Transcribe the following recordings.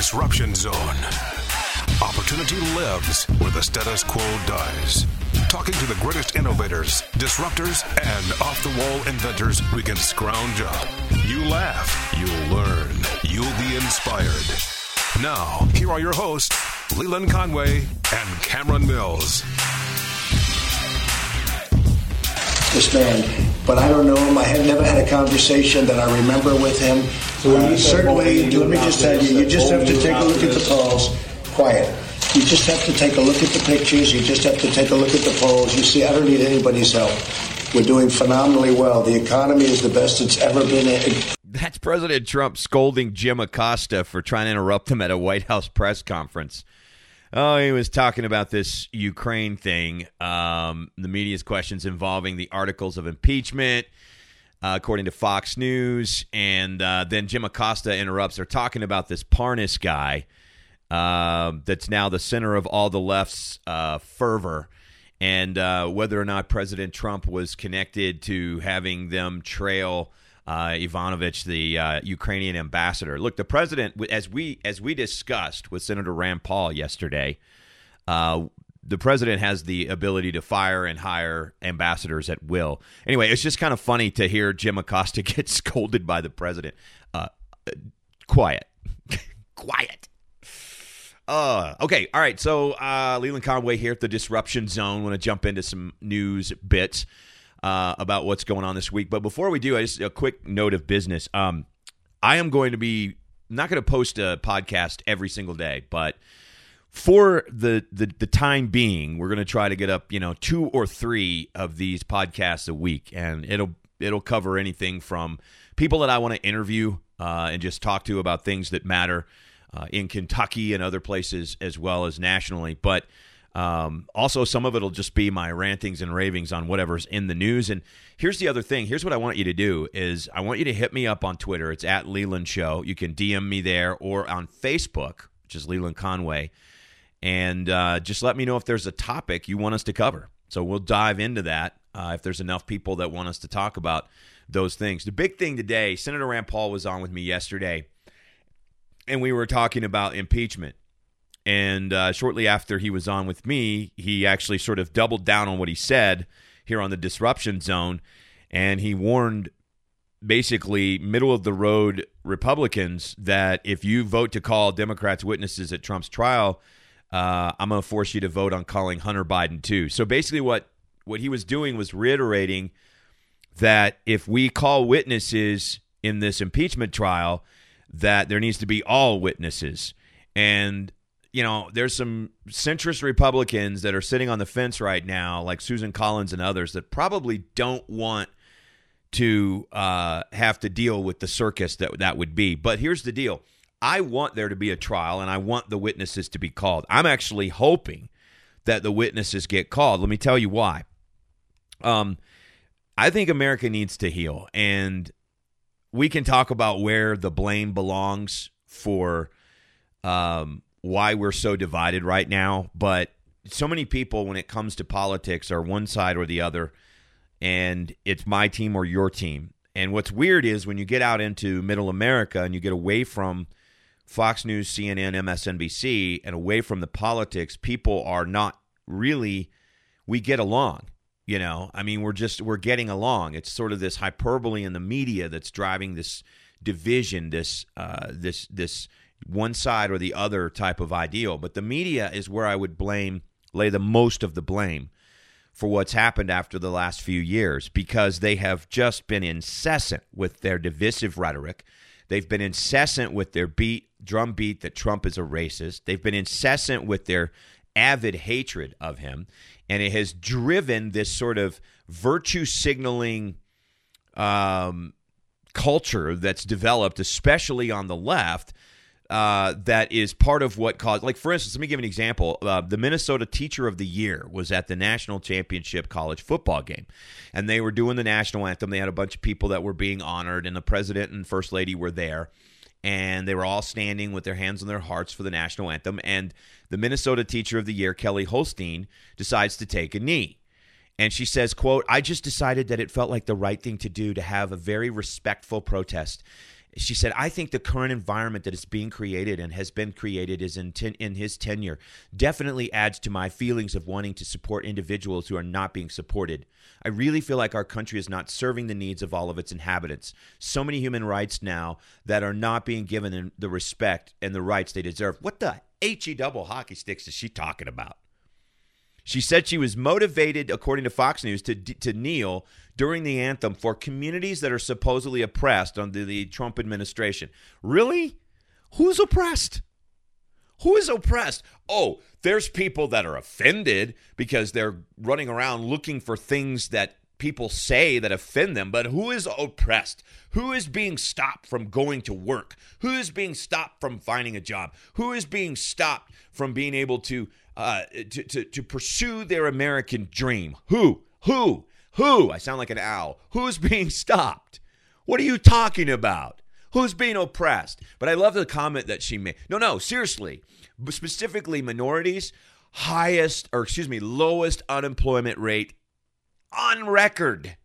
Disruption Zone. Opportunity lives where the status quo dies. Talking to the greatest innovators, disruptors, and off-the-wall inventors we can scrounge up. You laugh, you'll learn, you'll be inspired. Now, here are your hosts, Leland Conway and Cameron Mills. This man, but I don't know him. I had never had a conversation that I remember with him. Certainly, let me just tell you, you just have to take a look at the polls. Quiet. You just have to take a look at the pictures. You just have to take a look at the polls. You see, I don't need anybody's help. We're doing phenomenally well. The economy is the best it's ever been. That's President Trump scolding Jim Acosta for trying to interrupt him at a White House press conference. Oh, he was talking about this Ukraine thing, the media's questions involving the articles of impeachment, according to Fox News, and then Jim Acosta interrupts. They're talking about this Parnas guy that's now the center of all the left's fervor, and whether or not President Trump was connected to having them trail Ivanovich, the Ukrainian ambassador. Look, the president, as we discussed with Senator Rand Paul yesterday, the president has the ability to fire and hire ambassadors at will. Anyway, it's just kind of funny to hear Jim Acosta get scolded by the president. Quiet. Quiet. Okay, all right, so Leland Conway here at the Disruption Zone. Want to jump into some news bits about what's going on this week. But before we do, just a quick note of business. I am going to be not going to post a podcast every single day, but for the time being, we're going to try to get up 2 or 3 of these podcasts a week, and it'll cover anything from people that I want to interview and just talk to about things that matter in Kentucky and other places as well as nationally, but also, some of it will just be my rantings and ravings on whatever's in the news. And here's the other thing. Here's what I want you to do is I want you to hit me up on Twitter. It's at Leland Show. You can DM me there, or on Facebook, which is Leland Conway. And just let me know if there's a topic you want us to cover. So we'll dive into that if there's enough people that want us to talk about those things. The big thing today, Senator Rand Paul was on with me yesterday, and we were talking about impeachment. And shortly after he was on with me, he actually sort of doubled down on what he said here on the Disruption Zone. And he warned basically middle-of-the-road Republicans that if you vote to call Democrats witnesses at Trump's trial, I'm going to force you to vote on calling Hunter Biden too. So basically what he was doing was reiterating that if we call witnesses in this impeachment trial, that there needs to be all witnesses. And there's some centrist Republicans that are sitting on the fence right now, like Susan Collins and others, that probably don't want to have to deal with the circus that would be. But here's the deal. I want there to be a trial, and I want the witnesses to be called. I'm actually hoping that the witnesses get called. Let me tell you why. I think America needs to heal, and we can talk about where the blame belongs for why we're so divided right now, but so many people, when it comes to politics, are one side or the other, and it's my team or your team. And what's weird is when you get out into middle America and you get away from Fox News, CNN, MSNBC, and away from the politics, people are not really, we get along. We're getting along. It's sort of this hyperbole in the media that's driving this division, this one side or the other type of ideal. But the media is where I would lay the most of the blame for what's happened after the last few years, because they have just been incessant with their divisive rhetoric. They've been incessant with their drumbeat that Trump is a racist. They've been incessant with their avid hatred of him. And it has driven this sort of virtue signaling culture that's developed, especially on the left, that is part of what caused, like, for instance, let me give an example. The Minnesota Teacher of the Year was at the national championship college football game, and they were doing the national anthem. They had a bunch of people that were being honored, and the president and first lady were there, and they were all standing with their hands on their hearts for the national anthem. And the Minnesota Teacher of the Year, Kelly Holstein, decides to take a knee. And she says, quote, I just decided that it felt like the right thing to do to have a very respectful protest. She said, I think the current environment that is being created and has been created is in his tenure definitely adds to my feelings of wanting to support individuals who are not being supported. I really feel like our country is not serving the needs of all of its inhabitants. So many human rights now that are not being given the respect and the rights they deserve. What the HE double hockey sticks is she talking about? She said she was motivated, according to Fox News, to kneel during the anthem for communities that are supposedly oppressed under the Trump administration. Really? Who's oppressed? Who is oppressed? Oh, there's people that are offended because they're running around looking for things that people say that offend them. But who is oppressed? Who is being stopped from going to work? Who is being stopped from finding a job? Who is being stopped from being able to pursue their American dream? Who? I sound like an owl. Who's being stopped? What are you talking about? Who's being oppressed? But I love the comment that she made. No, seriously. Specifically minorities, lowest unemployment rate on record.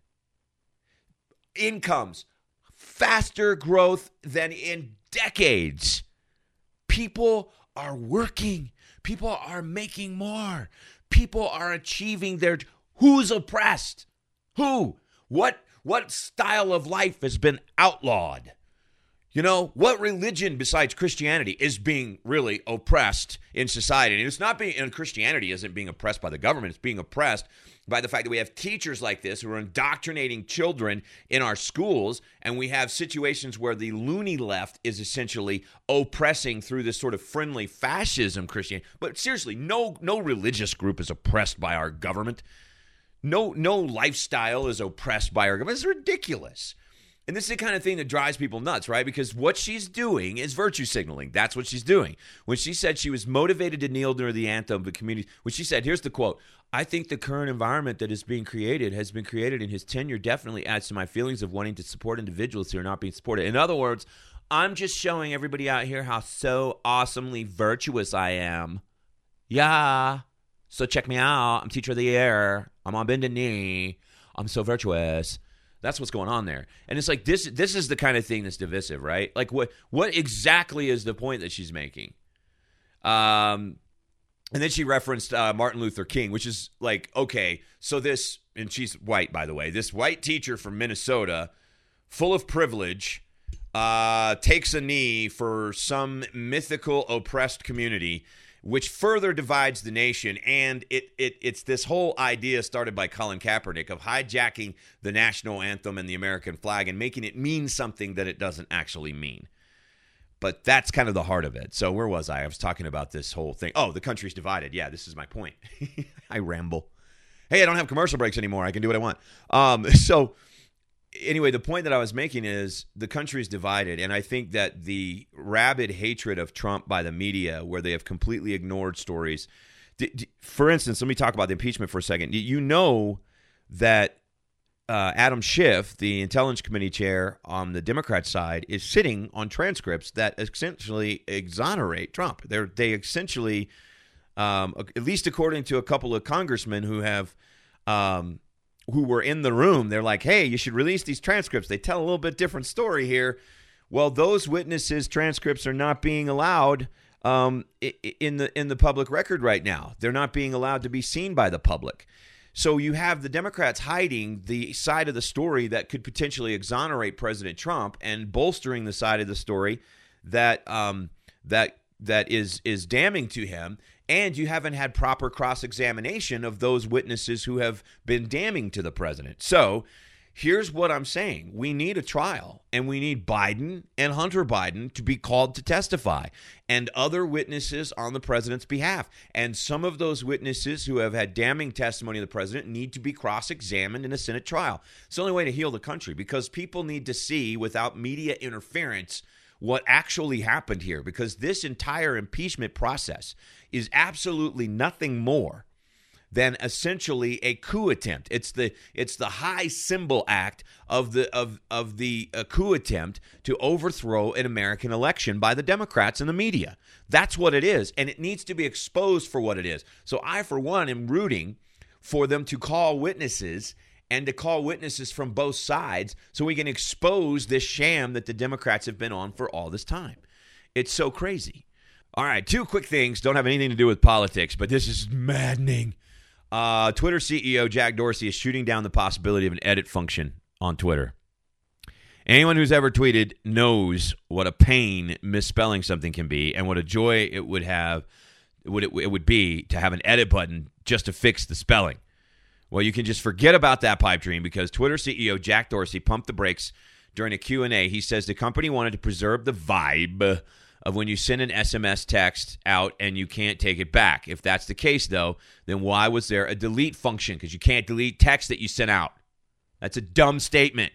Incomes, faster growth than in decades. People are working. People are making more. People are achieving their... Who's oppressed? Who? What style of life has been outlawed? You know, what religion besides Christianity is being really oppressed in society? And it's not being... And Christianity isn't being oppressed by the government. It's being oppressed by the fact that we have teachers like this who are indoctrinating children in our schools, and we have situations where the loony left is essentially oppressing through this sort of friendly fascism Christianity. But seriously, no religious group is oppressed by our government. No lifestyle is oppressed by our government. It's ridiculous. And this is the kind of thing that drives people nuts, right? Because what she's doing is virtue signaling. That's what she's doing. When she said she was motivated to kneel during the anthem of the community, when she said, here's the quote, I think the current environment that is being created has been created in his tenure definitely adds to my feelings of wanting to support individuals who are not being supported. In other words, I'm just showing everybody out here how so awesomely virtuous I am. Yeah. So check me out. I'm teacher of the year. I'm on bended knee. I'm so virtuous. That's what's going on there. And it's like this is the kind of thing that's divisive, right? Like what exactly is the point that she's making? And then she referenced Martin Luther King, which is like, okay, so this, and she's white, by the way, this white teacher from Minnesota, full of privilege, takes a knee for some mythical oppressed community, which further divides the nation. And it's this whole idea started by Colin Kaepernick of hijacking the national anthem and the American flag and making it mean something that it doesn't actually mean. But that's kind of the heart of it. So where was I? I was talking about this whole thing. Oh, the country's divided. Yeah, this is my point. I ramble. Hey, I don't have commercial breaks anymore. I can do what I want. So anyway, the point that I was making is the country's divided, and I think that the rabid hatred of Trump by the media, where they have completely ignored stories. For instance, let me talk about the impeachment for a second. You know that Adam Schiff, the Intelligence Committee chair on the Democrat side, is sitting on transcripts that essentially exonerate Trump. They essentially, at least according to a couple of congressmen who have who were in the room, they're like, hey, you should release these transcripts. They tell a little bit different story here. Well, those witnesses' transcripts are not being allowed in the public record right now. They're not being allowed to be seen by the public. So you have the Democrats hiding the side of the story that could potentially exonerate President Trump and bolstering the side of the story that is damning to him. And you haven't had proper cross-examination of those witnesses who have been damning to the president. So here's what I'm saying. We need a trial, and we need Biden and Hunter Biden to be called to testify and other witnesses on the president's behalf. And some of those witnesses who have had damning testimony of the president need to be cross-examined in a Senate trial. It's the only way to heal the country, because people need to see, without media interference, what actually happened here, because this entire impeachment process is absolutely nothing more than essentially a coup attempt. It's the high symbol act of the coup attempt to overthrow an American election by the Democrats and the media. That's what it is, and it needs to be exposed for what it is. So I, for one, am rooting for them to call witnesses and to call witnesses from both sides so we can expose this sham that the Democrats have been on for all this time. It's so crazy. All right, 2 quick things. Don't have anything to do with politics, but this is maddening. Twitter CEO Jack Dorsey is shooting down the possibility of an edit function on Twitter. Anyone who's ever tweeted knows what a pain misspelling something can be and what a joy it would have. It would be to have an edit button just to fix the spelling. Well, you can just forget about that pipe dream because Twitter CEO Jack Dorsey pumped the brakes during a Q&A. He says the company wanted to preserve the vibe of when you send an SMS text out and you can't take it back. If that's the case, though, then why was there a delete function? Because you can't delete text that you sent out. That's a dumb statement.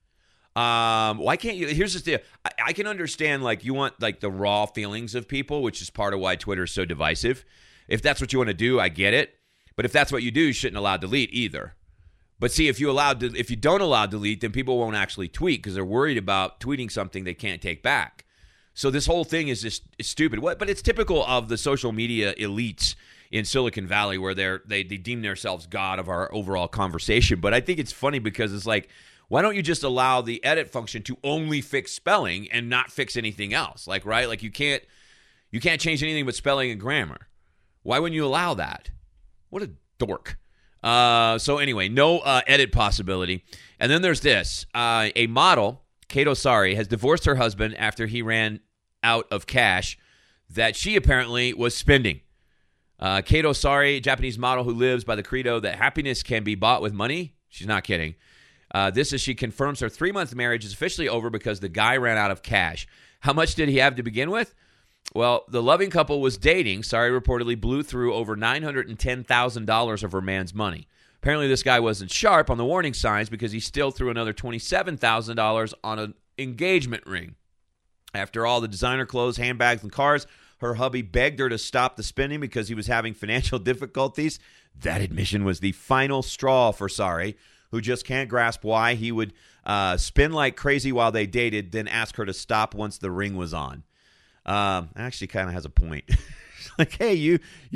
Why can't you? Here's the deal. I can understand, like, you want, like, the raw feelings of people, which is part of why Twitter is so divisive. If that's what you want to do, I get it. But if that's what you do, you shouldn't allow delete either. But see, if you don't allow delete, then people won't actually tweet because they're worried about tweeting something they can't take back. So this whole thing is just stupid. But it's typical of the social media elites in Silicon Valley where they deem themselves God of our overall conversation. But I think it's funny because it's like, why don't you just allow the edit function to only fix spelling and not fix anything else? Like, right? Like you can't change anything but spelling and grammar. Why wouldn't you allow that? What a dork. So anyway, no edit possibility. And then there's this. A model, Kate Osari, has divorced her husband after he ran out of cash that she apparently was spending. Kate Osari, Japanese model who lives by the credo that happiness can be bought with money. She's not kidding. This is she confirms her 3-month marriage is officially over because the guy ran out of cash. How much did he have to begin with? Well, the loving couple was dating. Sari reportedly blew through over $910,000 of her man's money. Apparently, this guy wasn't sharp on the warning signs because he still threw another $27,000 on an engagement ring. After all the designer clothes, handbags, and cars, her hubby begged her to stop the spending because he was having financial difficulties. That admission was the final straw for Sari, who just can't grasp why he would spend like crazy while they dated, then ask her to stop once the ring was on. Actually kind of has a point. Like, hey, you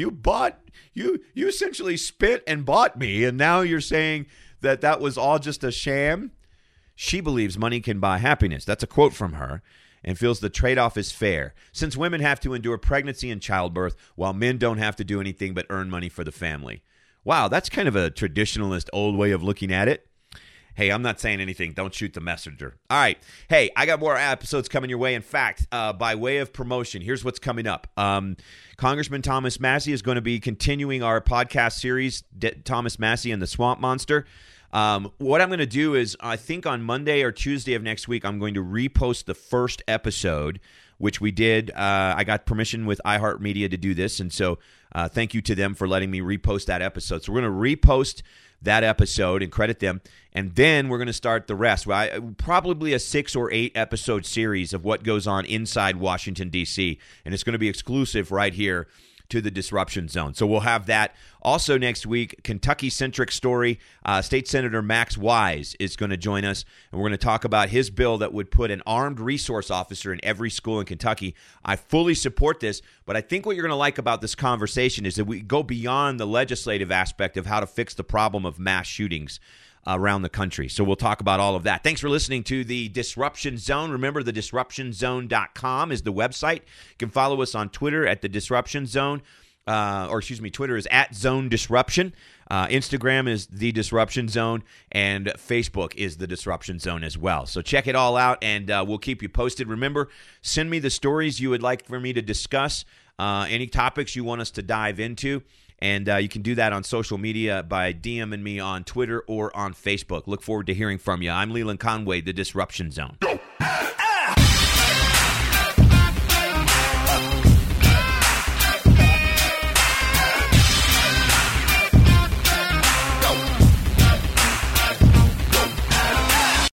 essentially spit and bought me, and now you're saying that was all just a sham? She believes money can buy happiness. That's a quote from her, and feels the trade-off is fair, since women have to endure pregnancy and childbirth while men don't have to do anything but earn money for the family. Wow, that's kind of a traditionalist old way of looking at it. Hey, I'm not saying anything. Don't shoot the messenger. All right. Hey, I got more episodes coming your way. In fact, by way of promotion, here's what's coming up. Congressman Thomas Massie is going to be continuing our podcast series, Thomas Massie and the Swamp Monster. What I'm going to do is, I think on Monday or Tuesday of next week, I'm going to repost the first episode, which we did. I got permission with iHeartMedia to do this, and so thank you to them for letting me repost that episode. So we're going to repost that episode and credit them, and then we're going to start the rest. Probably a 6 or 8 episode series of what goes on inside Washington, D.C., and it's going to be exclusive right here to the Disruption Zone. So we'll have that. Also next week, Kentucky-centric story. State Senator Max Wise is going to join us, and we're going to talk about his bill that would put an armed resource officer in every school in Kentucky. I fully support this, but I think what you're going to like about this conversation is that we go beyond the legislative aspect of how to fix the problem of mass shootings around the country. So we'll talk about all of that. Thanks for listening to the Disruption Zone. Remember, thedisruptionzone.com is the website. You can follow us on Twitter at the Disruption Zone. Twitter is at Zone Disruption. Instagram is The Disruption Zone, and Facebook is The Disruption Zone as well. So check it all out, and we'll keep you posted. Remember, send me the stories you would like for me to discuss, any topics you want us to dive into, and you can do that on social media by DMing me on Twitter or on Facebook. Look forward to hearing from you. I'm Leland Conway, The Disruption Zone.